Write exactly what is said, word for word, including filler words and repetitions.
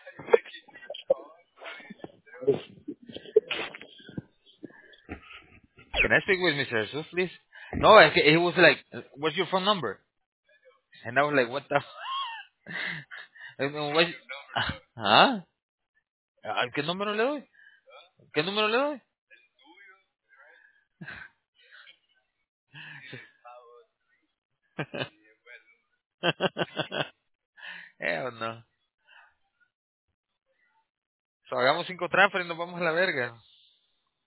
Can I speak with mister Jesus, please? No, es que he was like, what's your phone number? And I was like, what the... f- And then what- ¿Ah? ¿Ah? ¿Qué número le doy? ¿Qué número le doy? Eh, no. So, hagamos cinco transfer y nos vamos a la verga.